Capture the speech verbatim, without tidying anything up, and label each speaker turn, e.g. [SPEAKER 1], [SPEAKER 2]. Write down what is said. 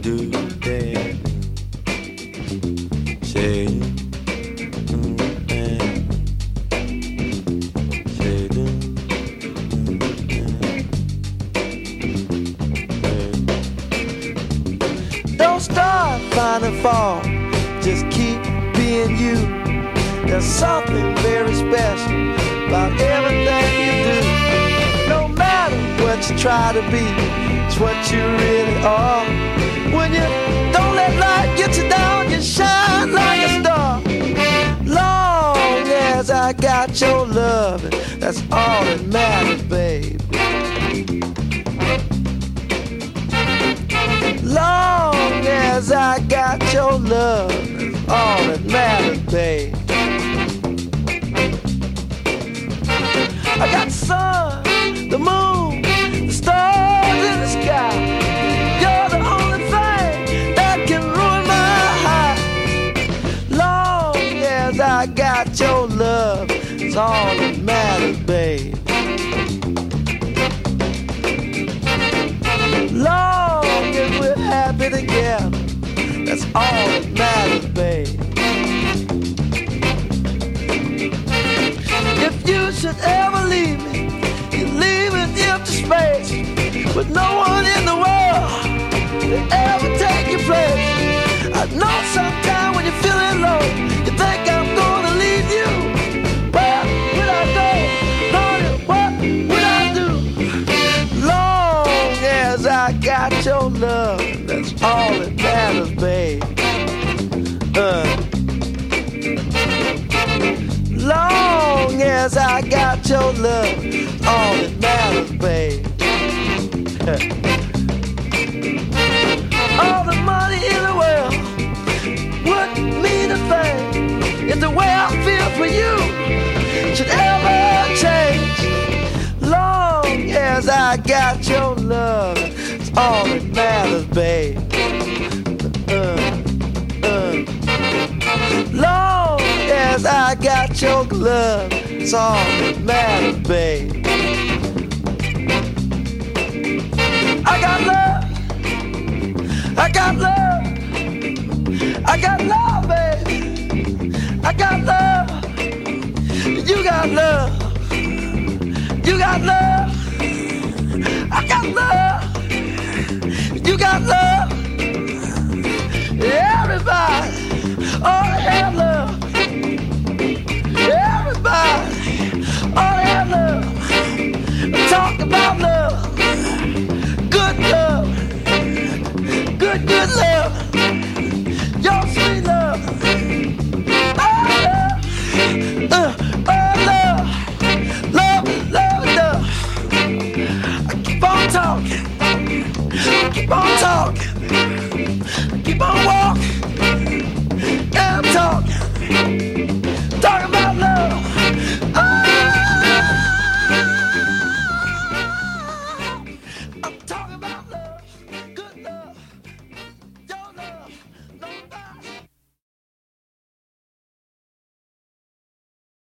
[SPEAKER 1] do that. Say, mm, eh. Say, do, mm, eh. Don't start finding fault, just keep being you. There's something very special about everything you do. No matter what you try to be, it's what you really are. When you don't let light get you down, you shine like a star. Long as I got your love, that's all that matters, baby. Long as I got your love, that's all that matters, baby. I got the sun, the moon, the stars in the sky. You're the only thing that can ruin my high. Long as I got your love, it's all that matters, babe. Long as we're happy together, that's all that matters, babe. If you should ever leave me, you leave an empty space with no one in the world to ever take your place. I know sometime when you're feeling low, you think I'm gonna leave you. Where would I go? Honey, what would I do? Long as I got your love, that's all that matters, babe. Uh. Long as I got your love, all that matters, babe. All the money in the world wouldn't mean a thing if the way I feel for you should ever change. Long as I got your love, it's all that matters, babe. Uh, uh. Long as I got your love, it's all that matters, babe. I got love, I got love, I got love, baby. I got love, you got love, you got love.